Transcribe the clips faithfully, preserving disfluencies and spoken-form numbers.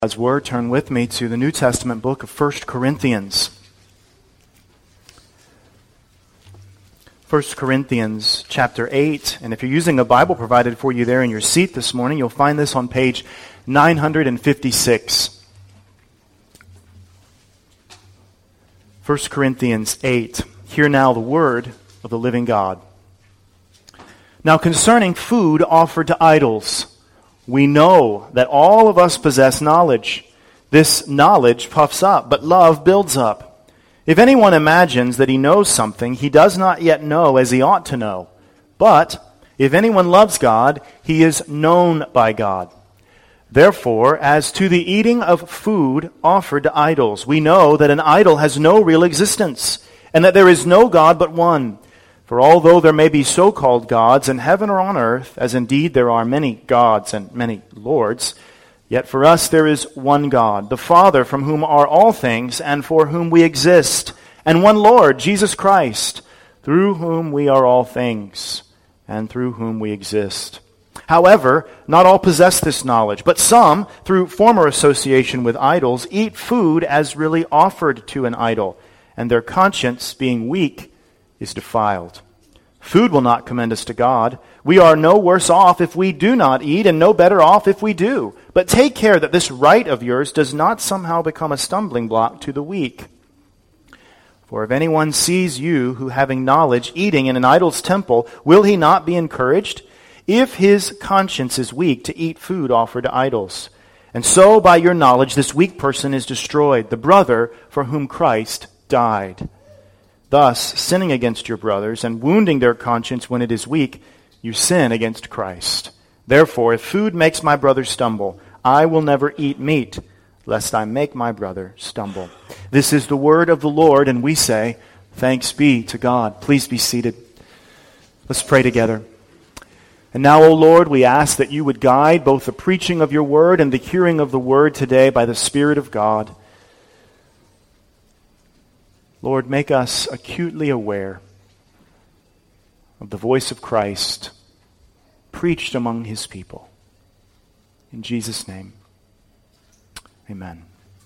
God's Word, turn with me to the New Testament book of First Corinthians. First Corinthians chapter eight, and if you're using a Bible provided for you there in your seat this morning, you'll find this on page nine hundred fifty-six. First Corinthians eight. Hear now the word of the living God. Now concerning food offered to idols, we know that all of us possess knowledge. This knowledge puffs up, but love builds up. If anyone imagines that he knows something, he does not yet know as he ought to know. But if anyone loves God, he is known by God. Therefore, as to the eating of food offered to idols, we know that an idol has no real existence, and that there is no God but one. For although there may be so-called gods in heaven or on earth, as indeed there are many gods and many lords, yet for us there is one God, the Father, from whom are all things and for whom we exist, and one Lord, Jesus Christ, through whom we are all things and through whom we exist. However, not all possess this knowledge, but some, through former association with idols, eat food as really offered to an idol, and their conscience, being weak, is defiled. Food will not commend us to God. We are no worse off if we do not eat, and no better off if we do. But take care that this right of yours does not somehow become a stumbling block to the weak. For if anyone sees you, who having knowledge, eating in an idol's temple, will he not be encouraged? If his conscience is weak, to eat food offered to idols. And so by your knowledge this weak person is destroyed, the brother for whom Christ died. Thus, sinning against your brothers and wounding their conscience when it is weak, you sin against Christ. Therefore, if food makes my brother stumble, I will never eat meat, lest I make my brother stumble. This is the word of the Lord, and we say, thanks be to God. Please be seated. Let's pray together. And now, O Lord, we ask that you would guide both the preaching of your word and the hearing of the word today by the Spirit of God. Lord, make us acutely aware of the voice of Christ preached among his people. In Jesus' name, amen.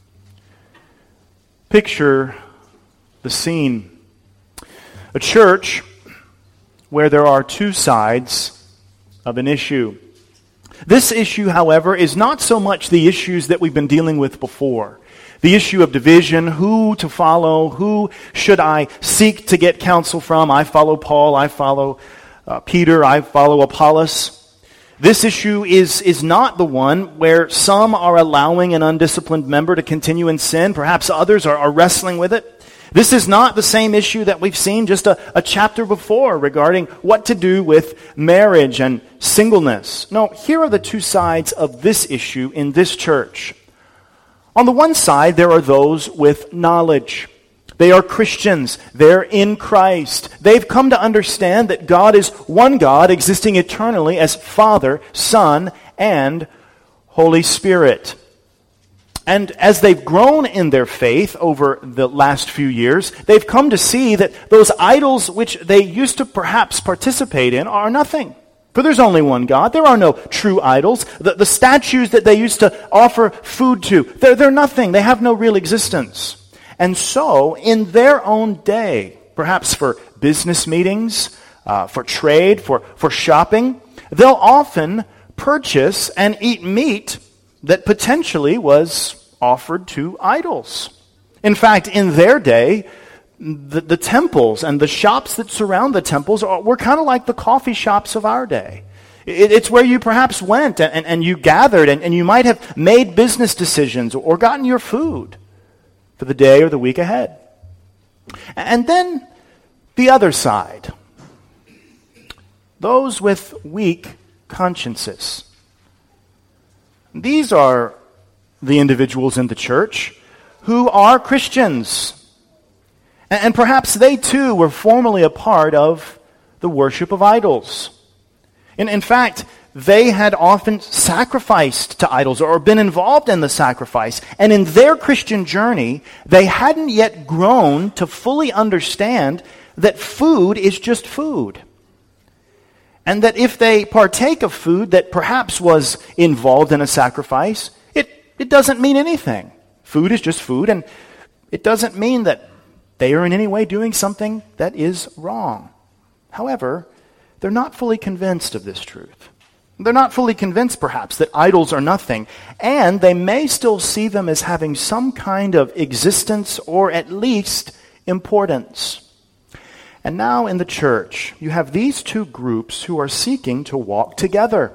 Picture the scene. A church where there are two sides of an issue. This issue, however, is not so much the issues that we've been dealing with before. The issue of division, who to follow, who should I seek to get counsel from? I follow Paul, I follow uh, Peter, I follow Apollos. This issue is, is not the one where some are allowing an undisciplined member to continue in sin. Perhaps others are, are wrestling with it. This is not the same issue that we've seen just a, a chapter before regarding what to do with marriage and singleness. No, here are the two sides of this issue in this church. On the one side, there are those with knowledge. They are Christians. They're in Christ. They've come to understand that God is one God, existing eternally as Father, Son, and Holy Spirit. And as they've grown in their faith over the last few years, they've come to see that those idols which they used to perhaps participate in are nothing. For there's only one God. There are no true idols. The, the statues that they used to offer food to, they're, they're nothing. They have no real existence. And so, in their own day, perhaps for business meetings, uh, for trade, for, for shopping, they'll often purchase and eat meat that potentially was offered to idols. In fact, in their day, The, the temples and the shops that surround the temples are, were kind of like the coffee shops of our day. It, it's where you perhaps went and, and, and you gathered and, and you might have made business decisions or gotten your food for the day or the week ahead. And then the other side, those with weak consciences. These are the individuals in the church who are Christians. And perhaps they too were formerly a part of the worship of idols. In, in fact, they had often sacrificed to idols or been involved in the sacrifice. And in their Christian journey, they hadn't yet grown to fully understand that food is just food. And that if they partake of food that perhaps was involved in a sacrifice, it it doesn't mean anything. Food is just food, and it doesn't mean that they are in any way doing something that is wrong. However, they're not fully convinced of this truth. They're not fully convinced, perhaps, that idols are nothing, and they may still see them as having some kind of existence or at least importance. And now in the church, you have these two groups who are seeking to walk together.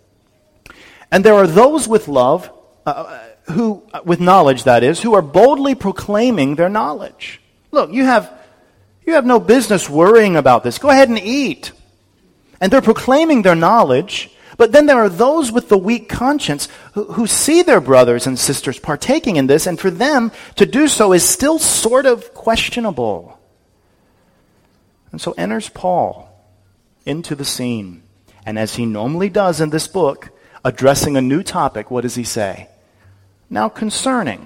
And there are those with love, uh, who, with knowledge that is, who are boldly proclaiming their knowledge. Look, you have, you have no business worrying about this. Go ahead and eat. And they're proclaiming their knowledge. But then there are those with the weak conscience who, who see their brothers and sisters partaking in this, and for them to do so is still sort of questionable. And so enters Paul into the scene. And as he normally does in this book, addressing a new topic, what does he say? Now concerning.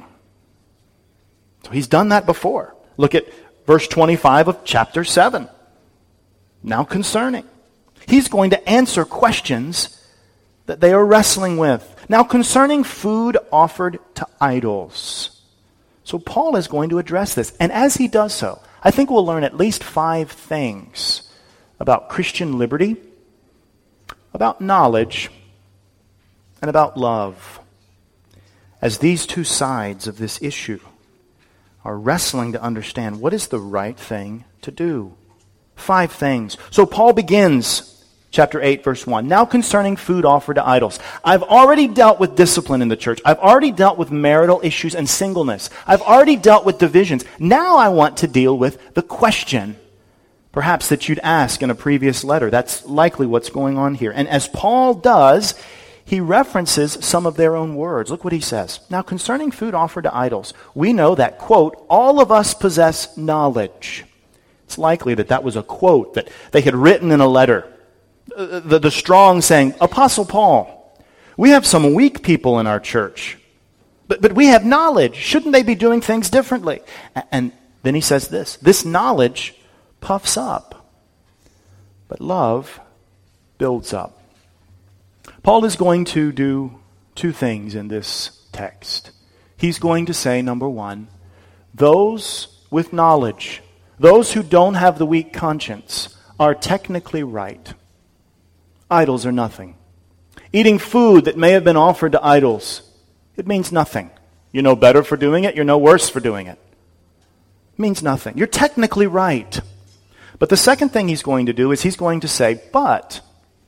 So he's done that before. Look at verse twenty-five of chapter seven. Now concerning. He's going to answer questions that they are wrestling with. Now concerning food offered to idols. So Paul is going to address this. And as he does so, I think we'll learn at least five things about Christian liberty, about knowledge, and about love, as these two sides of this issue are wrestling to understand what is the right thing to do. Five things. So Paul begins chapter eight, verse one. Now concerning food offered to idols. I've already dealt with discipline in the church. I've already dealt with marital issues and singleness. I've already dealt with divisions. Now I want to deal with the question, perhaps, that you'd ask in a previous letter. That's likely what's going on here. And as Paul does, he references some of their own words. Look what he says. Now concerning food offered to idols, we know that, quote, all of us possess knowledge. It's likely that that was a quote that they had written in a letter. The, the strong saying, Apostle Paul, we have some weak people in our church, but, but we have knowledge. Shouldn't they be doing things differently? And then he says this, this knowledge puffs up, but love builds up. Paul is going to do two things in this text. He's going to say, number one, those with knowledge, those who don't have the weak conscience, are technically right. Idols are nothing. Eating food that may have been offered to idols, it means nothing. You're no better for doing it, you're no worse for doing it. It means nothing. You're technically right. But the second thing he's going to do is he's going to say, but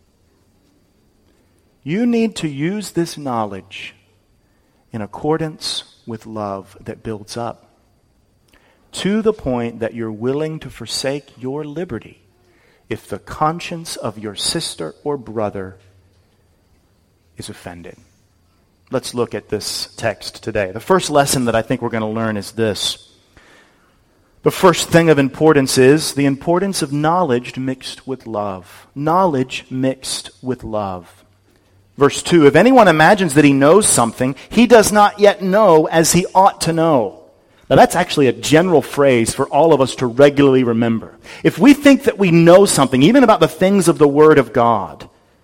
you need to use this knowledge in accordance with love that builds up, to the point that you're willing to forsake your liberty if the conscience of your sister or brother is offended. Let's look at this text today. The first lesson that I think we're going to learn is this. The first thing of importance is the importance of knowledge mixed with love. Knowledge mixed with love. Verse two, if anyone imagines that he knows something, he does not yet know as he ought to know. Now that's actually a general phrase for all of us to regularly remember. If we think that we know something, even about the things of the Word of God,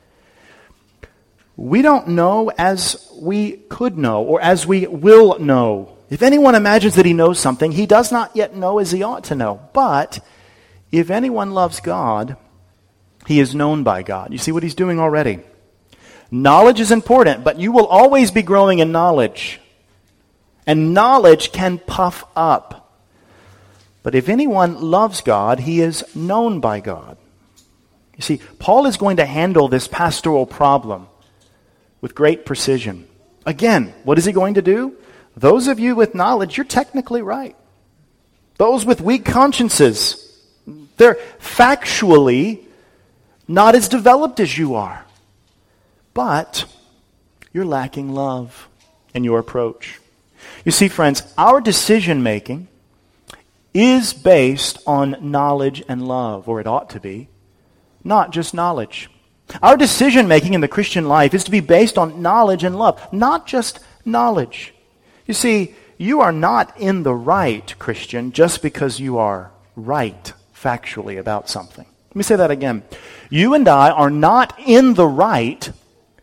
we don't know as we could know or as we will know. If anyone imagines that he knows something, he does not yet know as he ought to know. But if anyone loves God, he is known by God. You see what he's doing already? Knowledge is important, but you will always be growing in knowledge. And knowledge can puff up. But if anyone loves God, he is known by God. You see, Paul is going to handle this pastoral problem with great precision. Again, what is he going to do? Those of you with knowledge, you're technically right. Those with weak consciences, they're factually not as developed as you are. But you're lacking love in your approach. You see, friends, our decision-making is based on knowledge and love, or it ought to be, not just knowledge. Our decision-making in the Christian life is to be based on knowledge and love, not just knowledge. You see, you are not in the right, Christian, just because you are right factually about something. Let me say that again. You and I are not in the right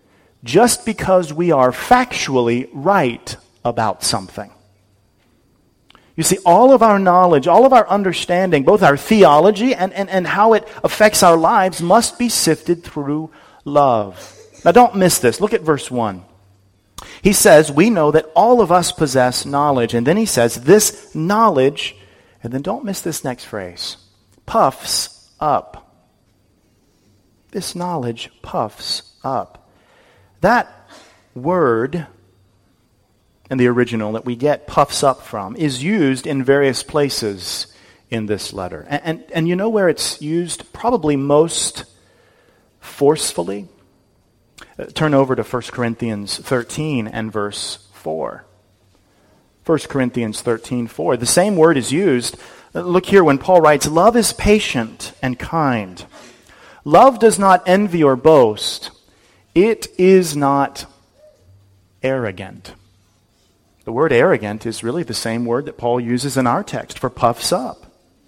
just because we are factually right about something. You see, all of our knowledge, all of our understanding, both our theology and, and, and how it affects our lives must be sifted through love. Now don't miss this. Look at verse one. He says, we know that all of us possess knowledge. And then he says, this knowledge, and then don't miss this next phrase, puffs up. This knowledge puffs up. That word in the original that we get puffs up from is used in various places in this letter. And, and, and you know where it's used probably most forcefully? Uh, turn over to First Corinthians thirteen and verse four. First Corinthians thirteen, four. The same word is used. Uh, look here when Paul writes, love is patient and kind. Love does not envy or boast. It is not arrogant. The word arrogant is really the same word that Paul uses in our text for puffs up.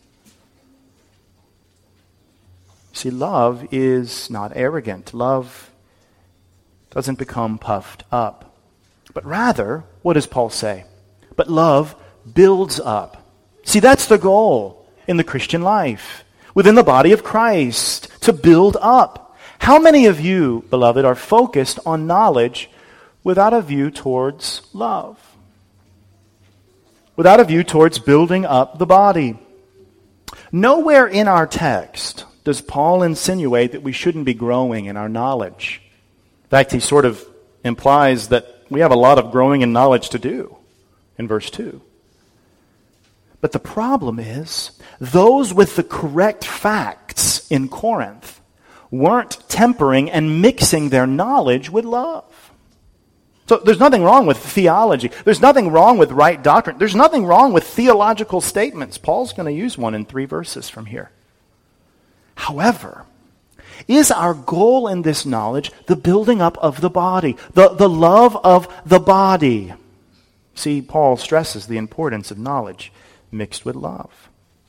See, love is not arrogant. Love doesn't become puffed up. But rather, what does Paul say? But love builds up. See, that's the goal in the Christian life, within the body of Christ, to build up. How many of you, beloved, are focused on knowledge without a view towards love? Without a view towards building up the body. Nowhere in our text does Paul insinuate that we shouldn't be growing in our knowledge. In fact, he sort of implies that we have a lot of growing in knowledge to do in verse two. But the problem is, those with the correct facts in Corinth weren't tempering and mixing their knowledge with love. So there's nothing wrong with theology. There's nothing wrong with right doctrine. There's nothing wrong with theological statements. Paul's going to use one in three verses from here. However, is our goal in this knowledge the building up of the body, the, the love of the body? See, Paul stresses the importance of knowledge mixed with love.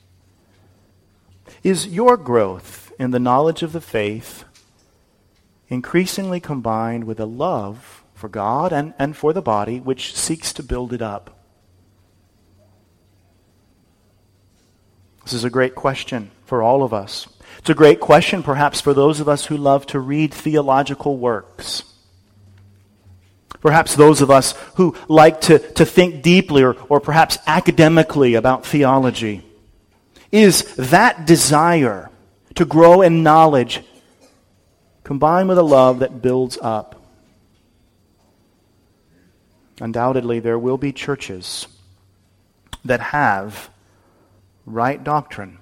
Is your growth in the knowledge of the faith increasingly combined with a love for God and, and for the body, which seeks to build it up? This is a great question for all of us. It's a great question perhaps for those of us who love to read theological works. Perhaps those of us who like to, to think deeply or, or perhaps academically about theology. Is that desire to grow in knowledge combined with a love that builds up? Undoubtedly, there will be churches that have right doctrine,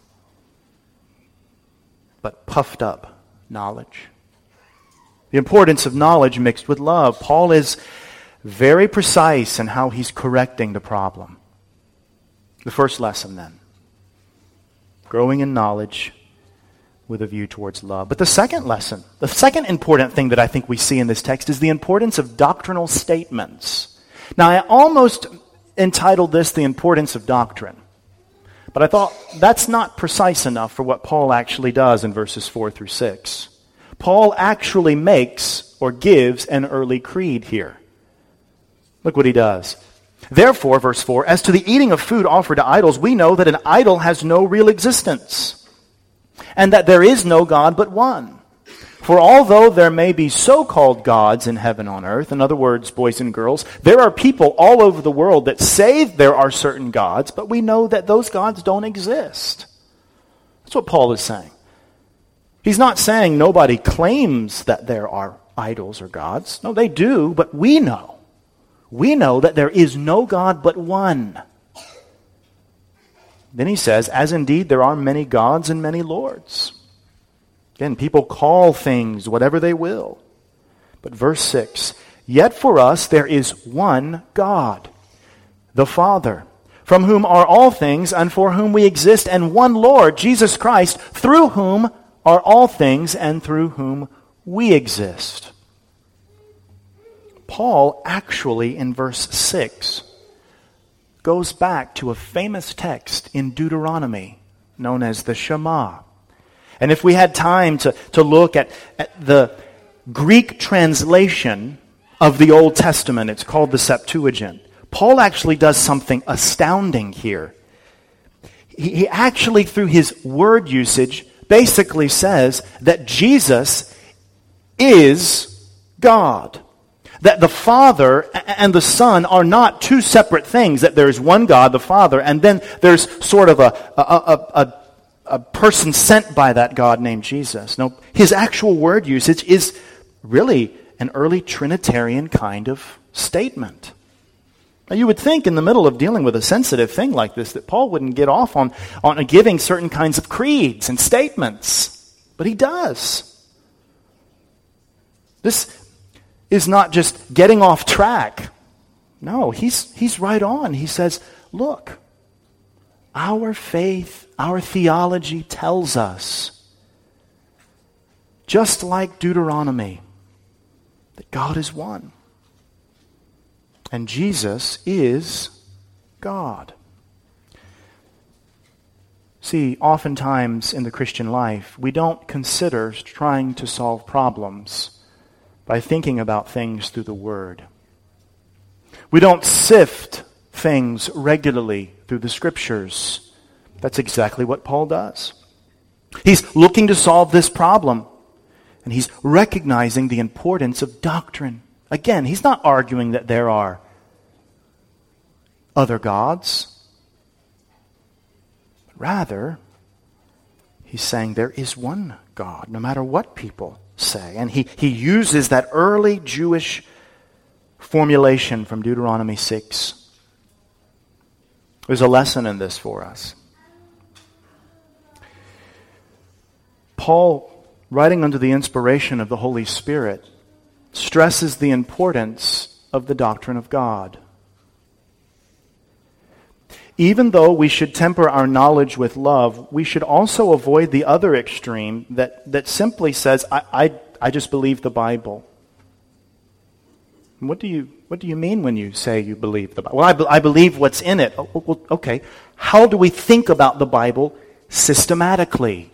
but puffed up knowledge. The importance of knowledge mixed with love. Paul is very precise in how he's correcting the problem. The first lesson then, growing in knowledge with a view towards love. But the second lesson, the second important thing that I think we see in this text is the importance of doctrinal statements. Now, I almost entitled this The Importance of Doctrine. But I thought that's not precise enough for what Paul actually does in verses four through six. Paul actually makes or gives an early creed here. Look what he does. Therefore, verse four, as to the eating of food offered to idols, we know that an idol has no real existence, and that there is no God but one. For although there may be so-called gods in heaven on earth, in other words, boys and girls, there are people all over the world that say there are certain gods, but we know that those gods don't exist. That's what Paul is saying. He's not saying nobody claims that there are idols or gods. No, they do, but we know. We know that there is no God but one. Then he says, as indeed there are many gods and many lords. Again, people call things whatever they will. But verse six, yet for us there is one God, the Father, from whom are all things and for whom we exist, and one Lord, Jesus Christ, through whom are all things and through whom we exist. Paul actually in verse six goes back to a famous text in Deuteronomy known as the Shema. And if we had time to, to look at, at the Greek translation of the Old Testament. It's called the Septuagint. Paul actually does something astounding here. He, he actually, through his word usage, basically says that Jesus is God. That the Father and the Son are not two separate things, that there's one God, the Father, and then there's sort of a, a, a, a, a person sent by that God named Jesus. No, his actual word usage is really an early Trinitarian kind of statement. Now, you would think in the middle of dealing with a sensitive thing like this that Paul wouldn't get off on, on giving certain kinds of creeds and statements, but he does. This is not just getting off track. No, he's, he's right on. He says, look, our faith, our theology tells us, just like Deuteronomy, that God is one. And Jesus is God. See, oftentimes in the Christian life, we don't consider trying to solve problems by thinking about things through the Word. We don't sift things regularly through the Scriptures. That's exactly what Paul does. He's looking to solve this problem, and he's recognizing the importance of doctrine. Again, he's not arguing that there are other gods. Rather, he's saying there is one God, no matter what people say. And he, he uses that early Jewish formulation from Deuteronomy six. There's a lesson in this for us. Paul, writing under the inspiration of the Holy Spirit, stresses the importance of the doctrine of God. Even though we should temper our knowledge with love, we should also avoid the other extreme that, that simply says, I, I, I just believe the Bible. What do you what do you mean when you say you believe the Bible? Well, I, be, I believe what's in it. Oh, well, okay. How do we think about the Bible systematically?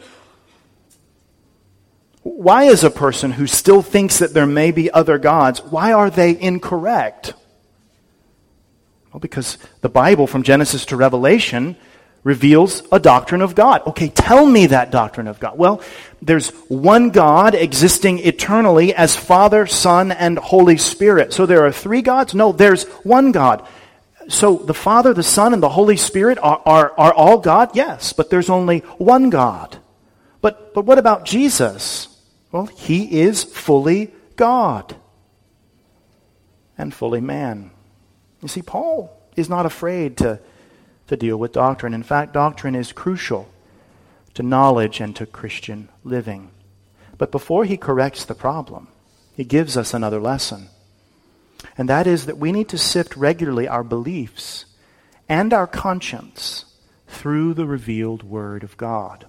Why is a person who still thinks that there may be other gods, why are they incorrect? Well, because the Bible from Genesis to Revelation reveals a doctrine of God. Okay, tell me that doctrine of God. Well, there's one God existing eternally as Father, Son, and Holy Spirit. So there are three gods? No, there's one God. So the Father, the Son, and the Holy Spirit are, are, are all God? Yes, but there's only one God. But, but what about Jesus? Well, he is fully God and fully man. You see, Paul is not afraid to, to deal with doctrine. In fact, doctrine is crucial to knowledge and to Christian living. But before he corrects the problem, he gives us another lesson. And that is that we need to sift regularly our beliefs and our conscience through the revealed Word of God.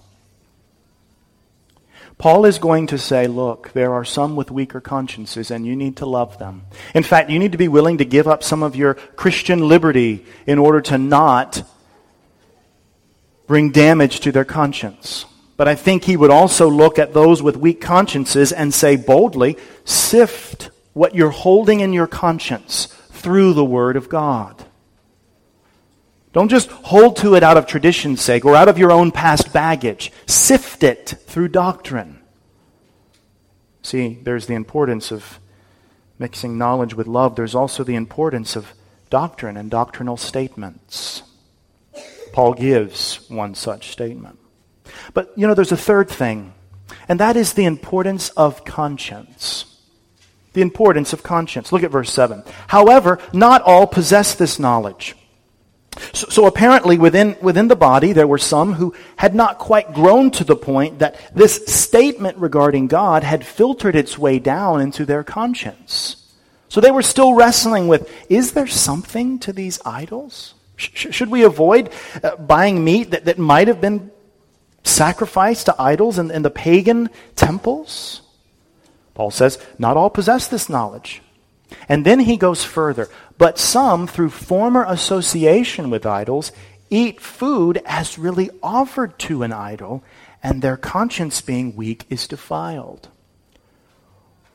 Paul is going to say, look, there are some with weaker consciences and you need to love them. In fact, you need to be willing to give up some of your Christian liberty in order to not bring damage to their conscience. But I think he would also look at those with weak consciences and say boldly, sift what you're holding in your conscience through the Word of God. Don't just hold to it out of tradition's sake or out of your own past baggage. Sift it through doctrine. See, there's the importance of mixing knowledge with love. There's also the importance of doctrine and doctrinal statements. Paul gives one such statement. But, you know, there's a third thing, and that is the importance of conscience. The importance of conscience. Look at verse seven. However, not all possess this knowledge. So, so apparently within, within the body there were some who had not quite grown to the point that this statement regarding God had filtered its way down into their conscience. So they were still wrestling with, is there something to these idols? Sh- should we avoid uh, buying meat that, that might have been sacrificed to idols in, in the pagan temples? Paul says, not all possess this knowledge. And then he goes further. But some, through former association with idols, eat food as really offered to an idol, and their conscience being weak is defiled.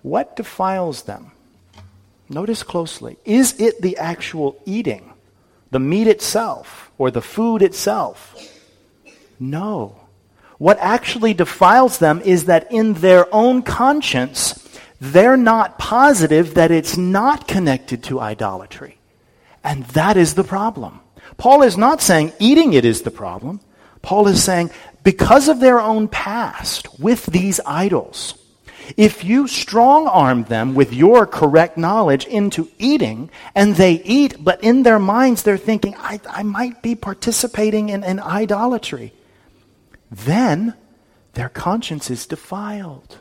what defiles them? Notice closely. Is it the actual eating, the meat itself, or the food itself? No. What actually defiles them is that in their own conscience, they're not positive that it's not connected to idolatry. And that is the problem. Paul is not saying eating it is the problem. Paul is saying because of their own past with these idols, if you strong-arm them with your correct knowledge into eating, and they eat, but in their minds they're thinking, I, I might be participating in, in idolatry, then their conscience is defiled.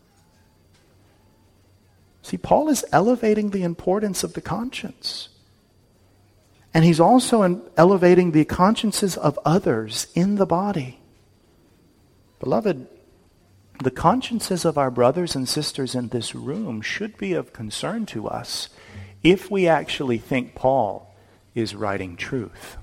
See, Paul is elevating the importance of the conscience. And he's also in elevating the consciences of others in the body. Beloved, the consciences of our brothers and sisters in this room should be of concern to us if we actually think Paul is writing truth.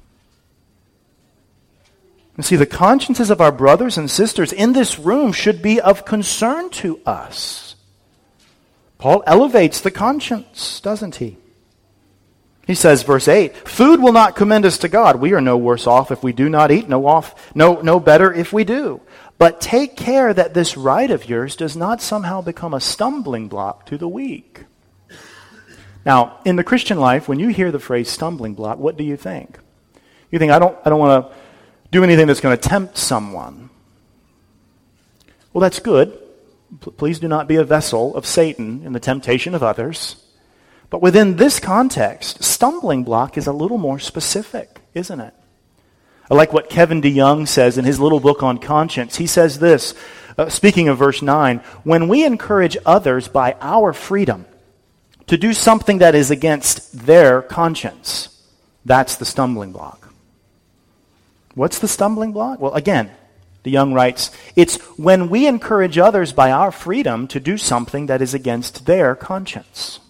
And see, the consciences of our brothers and sisters in this room should be of concern to us. Paul elevates the conscience, doesn't he? He says, verse eight, food will not commend us to God. We are no worse off if we do not eat, no off, no, no better if we do. But take care that this right of yours does not somehow become a stumbling block to the weak. Now, in the Christian life, when you hear the phrase stumbling block, what do you think? You think, I don't, I don't want to do anything that's going to tempt someone. Well, that's good. P- please do not be a vessel of Satan in the temptation of others. But within this context, stumbling block is a little more specific, isn't it? I like what Kevin DeYoung says in his little book on conscience. He says this, uh, speaking of verse nine, when we encourage others by our freedom to do something that is against their conscience, that's the stumbling block. What's the stumbling block? Well, again, DeYoung writes, it's when we encourage others by our freedom to do something that is against their conscience.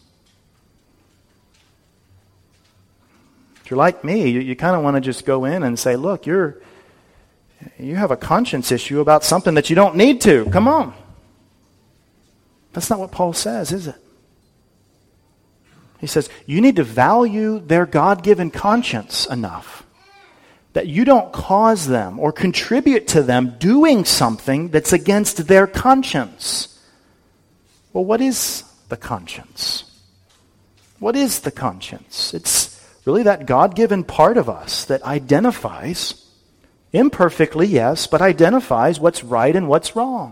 If you're like me, you, you kind of want to just go in and say, look, you're you have a conscience issue about something that you don't need to. Come on. That's not what Paul says, is it? He says, you need to value their God-given conscience enough that you don't cause them or contribute to them doing something that's against their conscience. Well, what is the conscience? What is the conscience? It's really that God-given part of us that identifies, imperfectly, yes, but identifies what's right and what's wrong.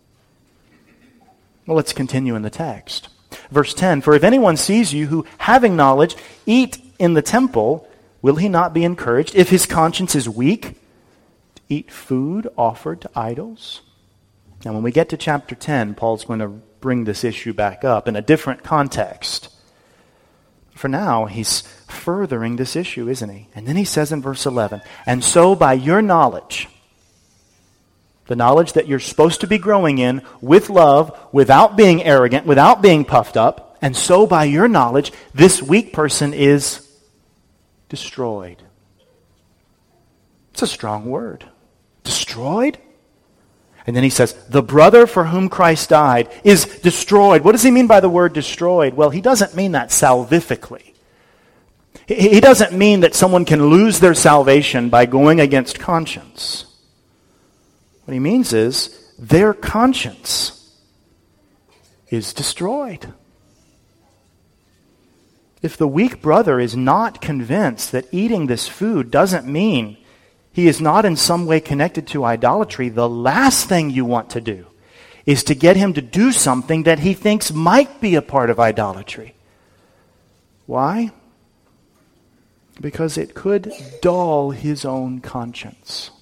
Well, let's continue in the text. Verse ten, for if anyone sees you who, having knowledge, eat in the temple, will he not be encouraged, if his conscience is weak, to eat food offered to idols? Now, when we get to chapter ten, Paul's going to bring this issue back up in a different context. For now, he's furthering this issue, isn't he? And then he says in verse eleven, and so by your knowledge, the knowledge that you're supposed to be growing in with love, without being arrogant, without being puffed up, and so by your knowledge, this weak person is destroyed. It's a strong word. Destroyed? And then he says, the brother for whom Christ died is destroyed. What does he mean by the word destroyed? Well, he doesn't mean that salvifically. He doesn't mean that someone can lose their salvation by going against conscience. What he means is their conscience is destroyed. If the weak brother is not convinced that eating this food doesn't mean he is not in some way connected to idolatry, the last thing you want to do is to get him to do something that he thinks might be a part of idolatry. Why? Because it could dull his own conscience.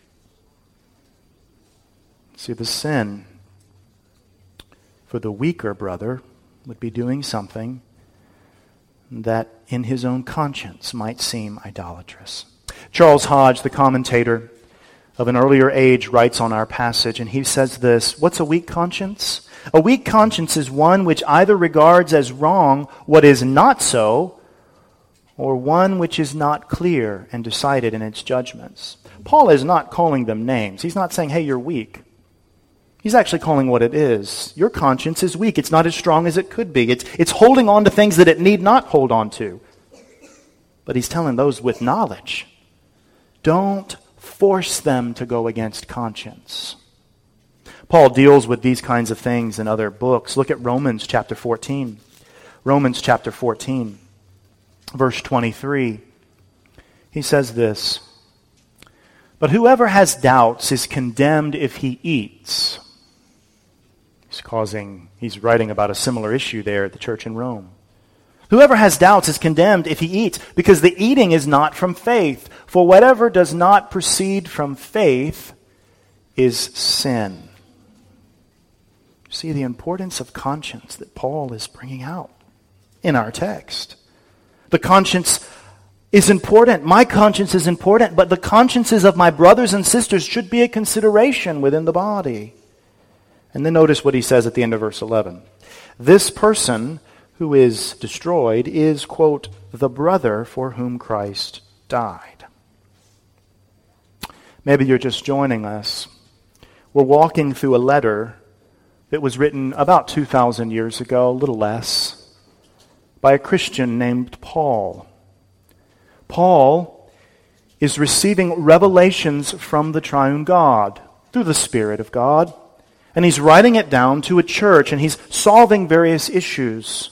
See, the sin for the weaker brother would be doing something that in his own conscience might seem idolatrous. Charles Hodge, the commentator of an earlier age, writes on our passage, and he says this, what's a weak conscience? A weak conscience is one which either regards as wrong what is not so, or one which is not clear and decided in its judgments. Paul is not calling them names. He's not saying, hey, you're weak. He's actually calling what it is. Your conscience is weak. It's not as strong as it could be. It's, it's holding on to things that it need not hold on to. But he's telling those with knowledge, don't force them to go against conscience. Paul deals with these kinds of things in other books. Look at Romans chapter fourteen. Romans chapter fourteen, verse twenty-three. He says this, "But whoever has doubts is condemned if he eats." He's causing, he's writing about a similar issue there at the church in Rome. "Whoever has doubts is condemned if he eats, because the eating is not from faith. For whatever does not proceed from faith is sin." See the importance of conscience that Paul is bringing out in our text. The conscience is important. My conscience is important, but the consciences of my brothers and sisters should be a consideration within the body. And then notice what he says at the end of verse eleven. "This person who is destroyed is," quote, "the brother for whom Christ died." Maybe you're just joining us. We're walking through a letter that was written about two thousand years ago, a little less, by a Christian named Paul. Paul is receiving revelations from the triune God through the Spirit of God, and he's writing it down to a church, and he's solving various issues.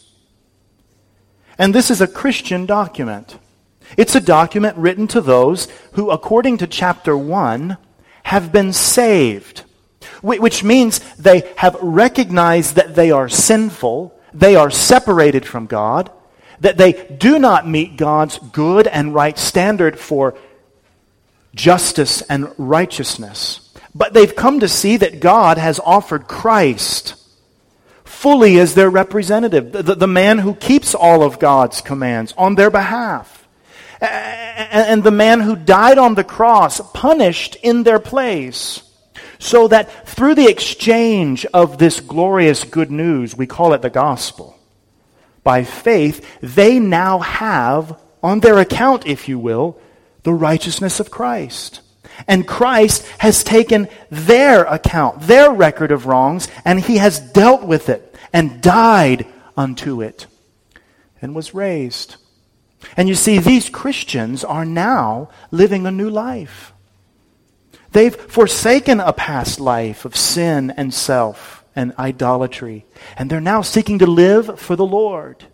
And this is a Christian document. It's a document written to those who, according to chapter one, have been saved. Which means they have recognized that they are sinful, they are separated from God, that they do not meet God's good and right standard for justice and righteousness. But they've come to see that God has offered Christ fully as their representative, the, the man who keeps all of God's commands on their behalf. And the man who died on the cross, punished in their place. So that through the exchange of this glorious good news, we call it the gospel, by faith, they now have, on their account, if you will, the righteousness of Christ. And Christ has taken their account, their record of wrongs, and he has dealt with it and died unto it and was raised. And you see, these Christians are now living a new life. They've forsaken a past life of sin and self and idolatry, and they're now seeking to live for the Lord.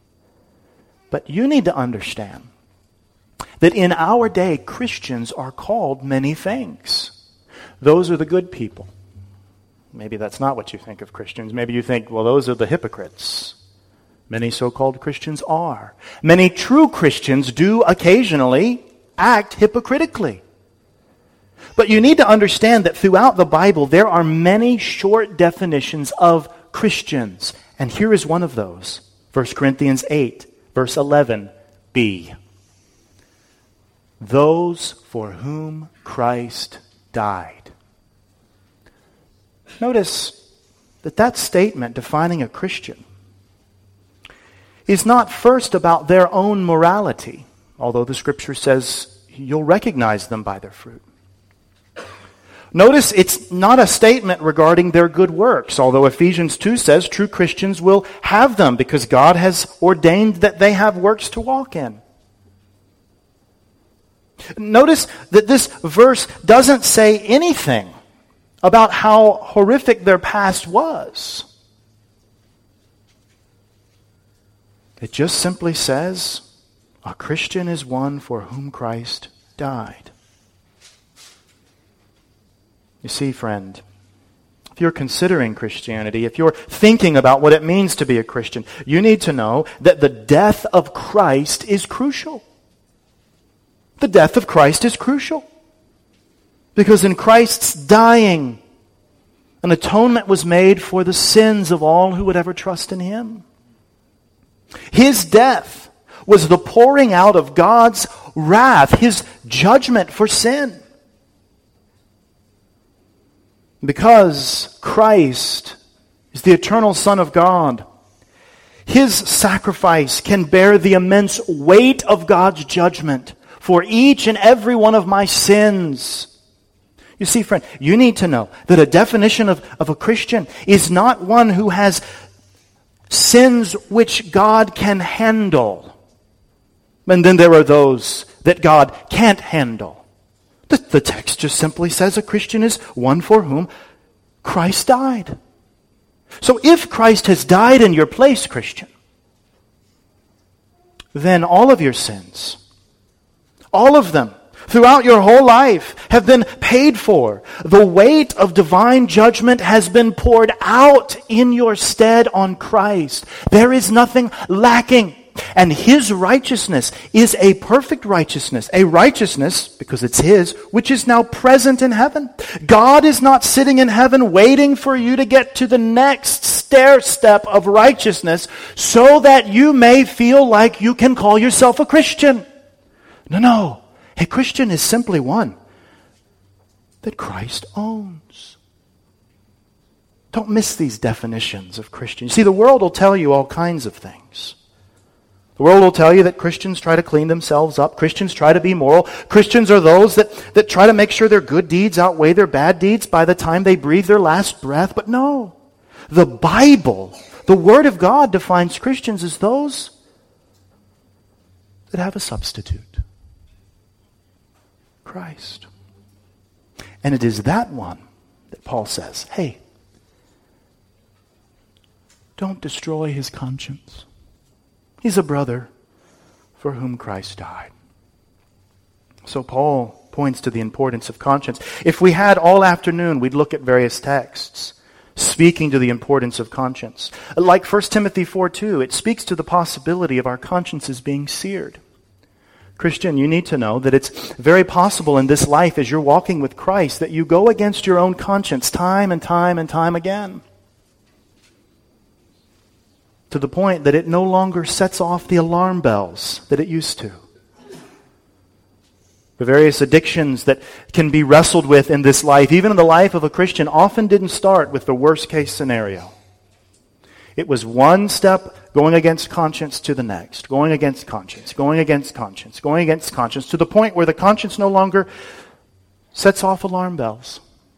But you need to understand that in our day, Christians are called many things. Those are the good people. Maybe that's not what you think of Christians. Maybe you think, well, those are the hypocrites. Many so-called Christians are. Many true Christians do occasionally act hypocritically. But you need to understand that throughout the Bible, there are many short definitions of Christians. And here is one of those. First Corinthians eight, verse eleven b. Those for whom Christ died. Notice that that statement defining a Christian is not first about their own morality, although the Scripture says you'll recognize them by their fruit. Notice it's not a statement regarding their good works, although Ephesians two says true Christians will have them because God has ordained that they have works to walk in. Notice that this verse doesn't say anything about how horrific their past was. It just simply says, a Christian is one for whom Christ died. You see, friend, if you're considering Christianity, if you're thinking about what it means to be a Christian, you need to know that the death of Christ is crucial. The death of Christ is crucial. Because in Christ's dying, an atonement was made for the sins of all who would ever trust in Him. His death was the pouring out of God's wrath, His judgment for sin. Because Christ is the eternal Son of God, His sacrifice can bear the immense weight of God's judgment for each and every one of my sins. You see, friend, you need to know that a definition of, of a Christian is not one who has sins which God can handle. And then there are those that God can't handle. The, the text just simply says a Christian is one for whom Christ died. So if Christ has died in your place, Christian, then all of your sins, all of them, throughout your whole life, have been paid for. The weight of divine judgment has been poured out in your stead on Christ. There is nothing lacking. And His righteousness is a perfect righteousness. A righteousness, because it's His, which is now present in heaven. God is not sitting in heaven waiting for you to get to the next stair step of righteousness so that you may feel like you can call yourself a Christian. No, no. A Christian is simply one that Christ owns. Don't miss these definitions of Christian. You see, the world will tell you all kinds of things. The world will tell you that Christians try to clean themselves up. Christians try to be moral. Christians are those that, that try to make sure their good deeds outweigh their bad deeds by the time they breathe their last breath. But no, the Bible, the Word of God, defines Christians as those that have a substitute. Christ. And it is that one that Paul says, hey, don't destroy his conscience. He's a brother for whom Christ died. So Paul points to the importance of conscience. If we had all afternoon, we'd look at various texts speaking to the importance of conscience. Like First Timothy four two, it speaks to the possibility of our consciences being seared. Christian, you need to know that it's very possible in this life as you're walking with Christ that you go against your own conscience time and time and time again. To the point that it no longer sets off the alarm bells that it used to. The various addictions that can be wrestled with in this life, even in the life of a Christian, often didn't start with the worst case scenario. It was one step going against conscience to the next, going against conscience, going against conscience, going against conscience, to the point where the conscience no longer sets off alarm bells.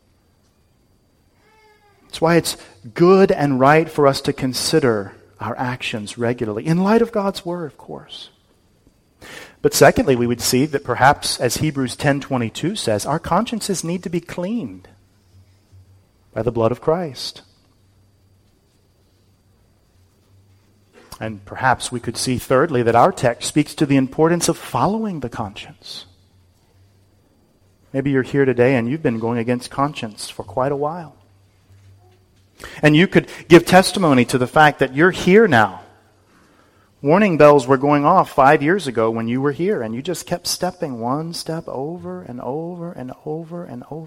That's why it's good and right for us to consider our actions regularly, in light of God's Word, of course. But secondly, we would see that perhaps, as Hebrews ten twenty-two says, our consciences need to be cleaned by the blood of Christ. And perhaps we could see, thirdly, that our text speaks to the importance of following the conscience. Maybe you're here today and you've been going against conscience for quite a while. And you could give testimony to the fact that you're here now. Warning bells were going off five years ago when you were here, and you just kept stepping one step over and over and over and over.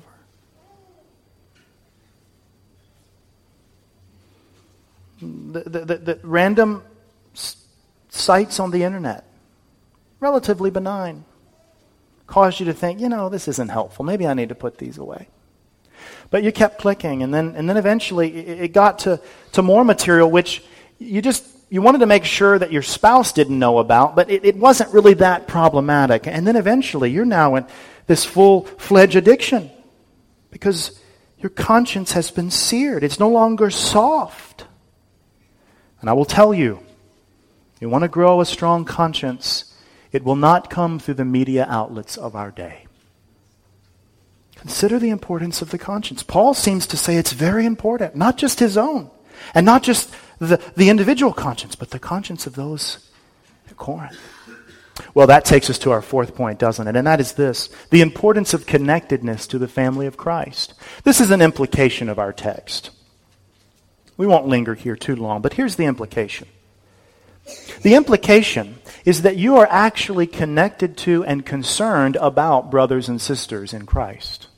The, the, the, the random s- sites on the internet, relatively benign, caused you to think, you know, this isn't helpful. Maybe I need to put these away. But you kept clicking, and then and then eventually it, it got to, to more material which you just you wanted to make sure that your spouse didn't know about, but it, it wasn't really that problematic. And then eventually you're now in this full-fledged addiction because your conscience has been seared. It's no longer soft. And I will tell you, you want to grow a strong conscience, it will not come through the media outlets of our day. Consider the importance of the conscience. Paul seems to say it's very important, not just his own, and not just the, the individual conscience, but the conscience of those at Corinth. Well, that takes us to our fourth point, doesn't it? And that is this, the importance of connectedness to the family of Christ. This is an implication of our text. We won't linger here too long, but here's the implication. The implication is that you are actually connected to and concerned about brothers and sisters in Christ.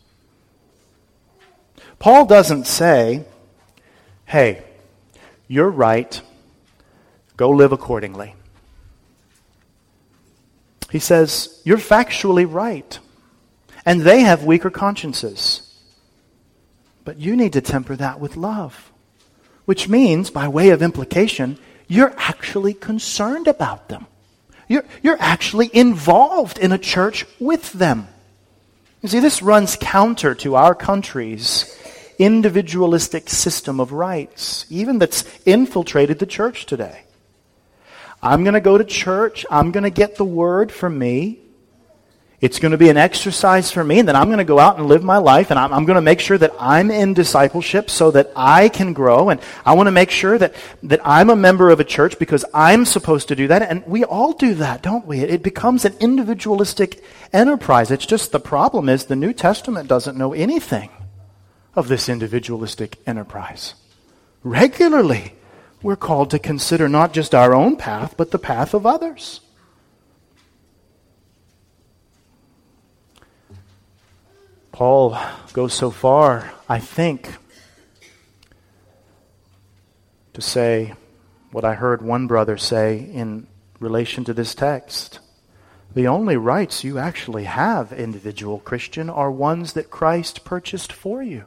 Paul doesn't say, hey, you're right, go live accordingly. He says, you're factually right, and they have weaker consciences. But you need to temper that with love, which means, by way of implication, you're actually concerned about them. You're, you're actually involved in a church with them. You see, this runs counter to our country's individualistic system of rights, even that's infiltrated the church today. I'm going to go to church. I'm going to get the word for me. It's going to be an exercise for me, and then I'm going to go out and live my life, and I'm, I'm going to make sure that I'm in discipleship so that I can grow, and I want to make sure that, that I'm a member of a church because I'm supposed to do that, and we all do that, don't we? It, it becomes an individualistic enterprise. It's just the problem is the New Testament doesn't know anything of this individualistic enterprise. Regularly, we're called to consider not just our own path, but the path of others. Paul goes so far, I think, to say what I heard one brother say in relation to this text. The only rights you actually have, individual Christian, are ones that Christ purchased for you.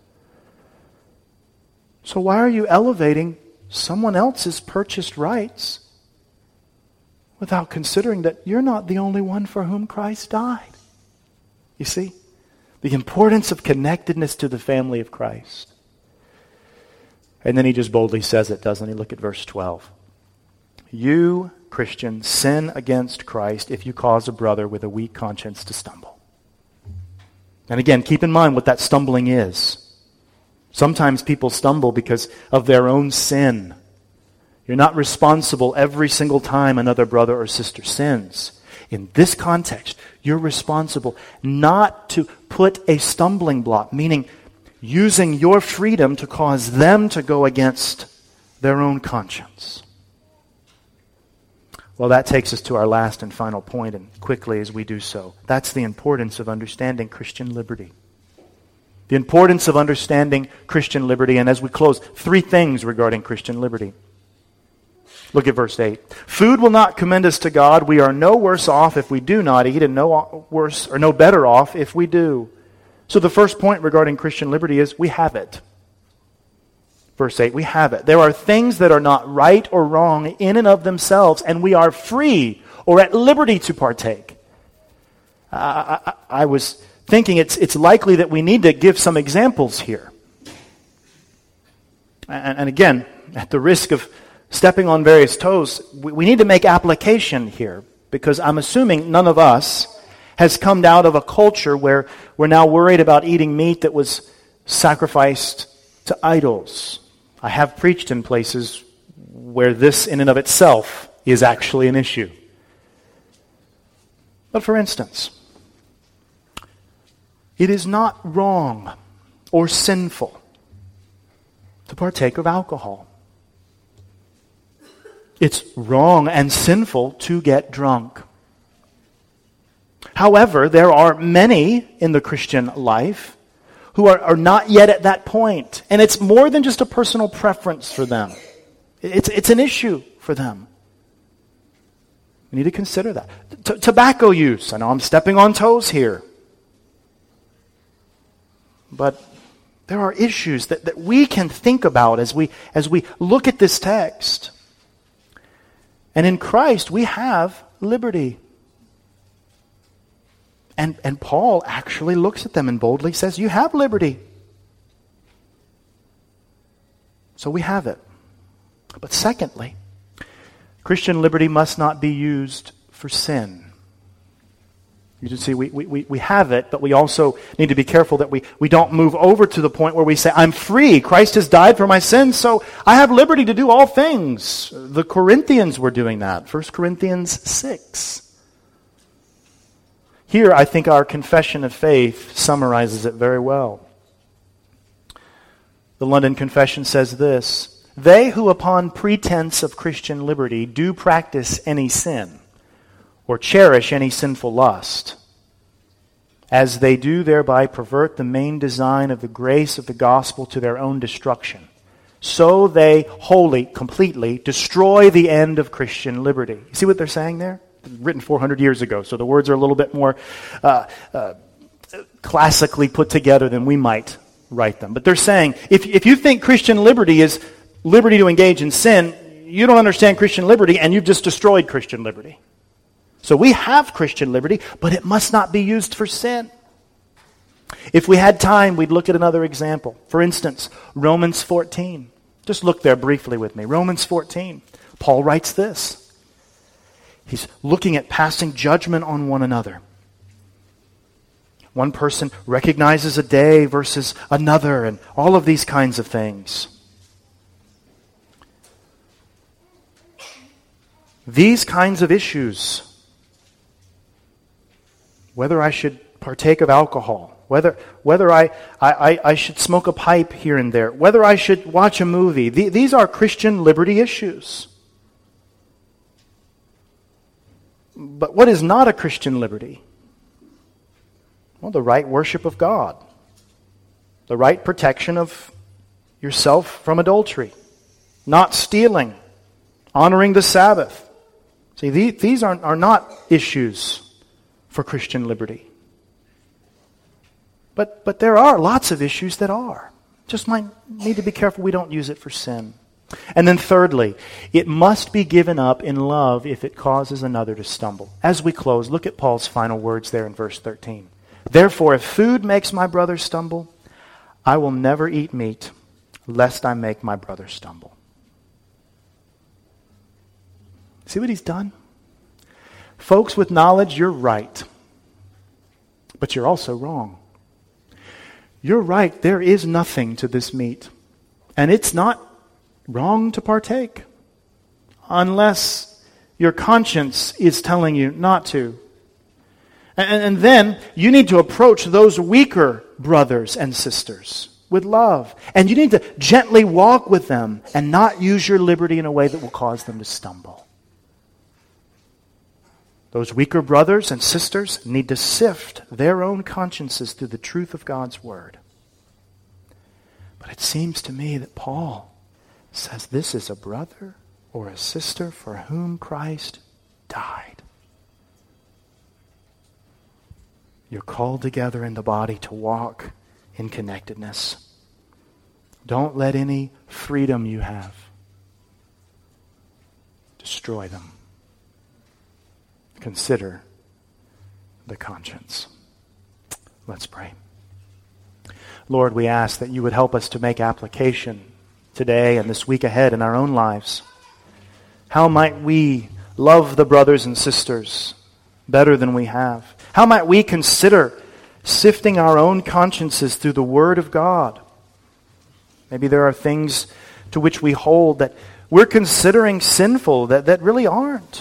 So why are you elevating someone else's purchased rights without considering that you're not the only one for whom Christ died? You see? The importance of connectedness to the family of Christ. And then he just boldly says it, doesn't he? Look at verse twelve. You, Christian, sin against Christ if you cause a brother with a weak conscience to stumble. And again, keep in mind what that stumbling is. Sometimes people stumble because of their own sin. You're not responsible every single time another brother or sister sins. In this context, you're responsible not to put a stumbling block, meaning using your freedom to cause them to go against their own conscience. Well, that takes us to our last and final point, and quickly as we do so, that's the importance of understanding Christian liberty. The importance of understanding Christian liberty, and as we close, three things regarding Christian liberty. Look at verse eight. Food will not commend us to God. We are no worse off if we do not eat, and no worse or no better off if we do. So the first point regarding Christian liberty is we have it. Verse eight, we have it. There are things that are not right or wrong in and of themselves, and we are free or at liberty to partake. I, I, I was thinking it's it's likely that we need to give some examples here. And, and again, at the risk of stepping on various toes, we, we need to make application here, because I'm assuming none of us has come out of a culture where we're now worried about eating meat that was sacrificed to idols. I have preached in places where this in and of itself is actually an issue. But for instance, it is not wrong or sinful to partake of alcohol. It's wrong and sinful to get drunk. However, there are many in the Christian life who are, are not yet at that point. And it's more than just a personal preference for them. It's, it's an issue for them. We need to consider that. T- tobacco use. I know I'm stepping on toes here. But there are issues that, that we can think about as we as we look at this text. And in Christ, we have liberty. And, and Paul actually looks at them and boldly says, you have liberty. So we have it. But secondly, Christian liberty must not be used for sin. You can see we, we, we have it, but we also need to be careful that we, we don't move over to the point where we say, I'm free. Christ has died for my sins, so I have liberty to do all things. The Corinthians were doing that. First Corinthians six. Here, I think our confession of faith summarizes it very well. The London Confession says this: they who upon pretense of Christian liberty do practice any sin, or cherish any sinful lust, as they do thereby pervert the main design of the grace of the gospel to their own destruction, so they wholly, completely destroy the end of Christian liberty. You see what they're saying there? Written four hundred years ago, so the words are a little bit more uh, uh, classically put together than we might write them. But they're saying, if, if you think Christian liberty is liberty to engage in sin, you don't understand Christian liberty, and you've just destroyed Christian liberty. So we have Christian liberty, but it must not be used for sin. If we had time, we'd look at another example. For instance, Romans fourteen. Just look there briefly with me. Romans fourteen. Paul writes this. He's looking at passing judgment on one another. One person recognizes a day versus another, and all of these kinds of things. These kinds of issues, whether I should partake of alcohol, whether whether I, I, I should smoke a pipe here and there, whether I should watch a movie, th- these are Christian liberty issues. But what is not a Christian liberty? Well, the right worship of God. The right protection of yourself from adultery. Not stealing. Honoring the Sabbath. See, these, these are, are not issues for Christian liberty. But, but there are lots of issues that are. Just might need to be careful we don't use it for sin. And then thirdly, it must be given up in love if it causes another to stumble. As we close, look at Paul's final words there in verse thirteen. Therefore, if food makes my brother stumble, I will never eat meat, lest I make my brother stumble. See what he's done? Folks with knowledge, you're right. But you're also wrong. You're right, there is nothing to this meat. And it's not wrong to partake. Unless your conscience is telling you not to. And, and then you need to approach those weaker brothers and sisters with love. And you need to gently walk with them and not use your liberty in a way that will cause them to stumble. Those weaker brothers and sisters need to sift their own consciences through the truth of God's Word. But it seems to me that Paul says this is a brother or a sister for whom Christ died. You're called together in the body to walk in connectedness. Don't let any freedom you have destroy them. Consider the conscience. Let's pray. Lord, we ask that you would help us to make application today and this week ahead in our own lives. How might we love the brothers and sisters better than we have? How might we consider sifting our own consciences through the Word of God? Maybe there are things to which we hold that we're considering sinful that, that really aren't.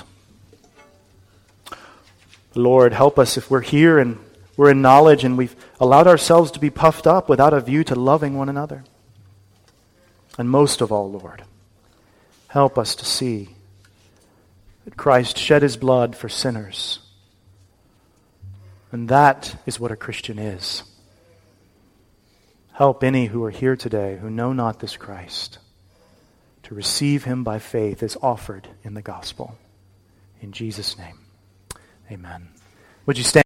Lord, help us if we're here and we're in knowledge and we've allowed ourselves to be puffed up without a view to loving one another. And most of all, Lord, help us to see that Christ shed his blood for sinners. And that is what a Christian is. Help any who are here today who know not this Christ to receive him by faith as offered in the gospel. In Jesus' name, amen. Would you stand?